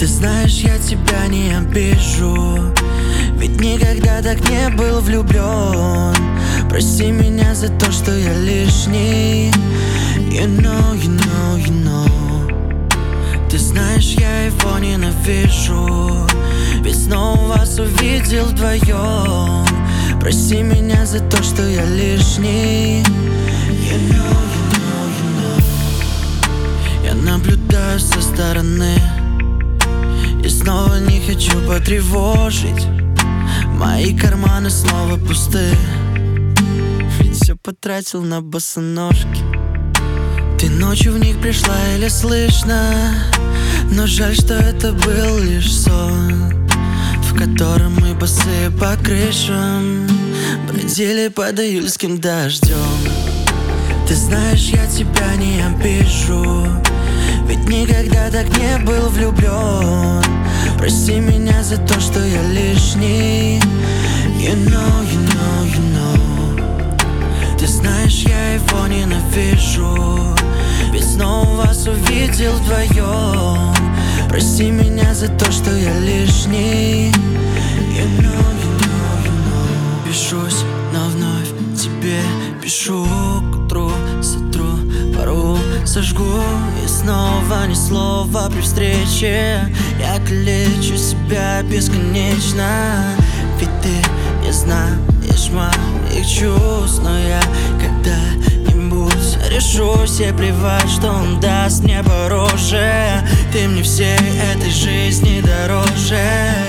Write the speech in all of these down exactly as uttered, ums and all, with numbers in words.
Ты знаешь, я тебя не обижу, ведь никогда так не был влюблен. Прости меня за то, что я лишний. You know, you know, you know. Ты знаешь, я его ненавижу, ведь снова вас увидел вдвоем. Прости меня за то, что я лишний. You know, you know, you know. Я наблюдаю со стороны и снова не хочу потревожить. Мои карманы снова пусты, ведь все потратил на босоножки. Ты ночью в них пришла еле слышно, но жаль, что это был лишь сон, в котором мы босые по крышам бродили под июльским дождем. Ты знаешь, я тебя не обижу, ведь никогда так не был влюблен. Прости меня за то, что я лишний. You know, you know, you know. Ты знаешь, я его ненавижу, ведь снова вас увидел вдвоем. Прости меня за то, что я лишний. You know, you know, you know. Пишусь, но вновь тебе пишу. К утру сотру пару, сожгу и снова ни слова при встрече. Я калечу себя бесконечно, ведь ты не знаешь моих чувств. Но я когда-нибудь решусь, и плевать, что он даст мне пороже. Ты мне всей этой жизни дороже.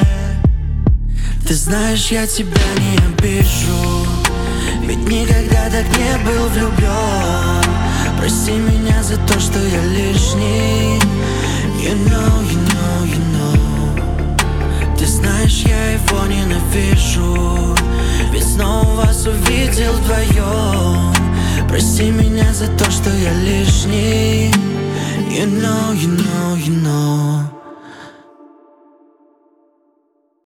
Ты знаешь, я тебя не обижу, ведь никогда так не был влюблен. Прости меня за то, что я лишний. You know, you know, you know. Ты знаешь, я его ненавижу, ведь снова вас увидел вдвоем. Прости меня за то, что я лишний. You know, you know, you know.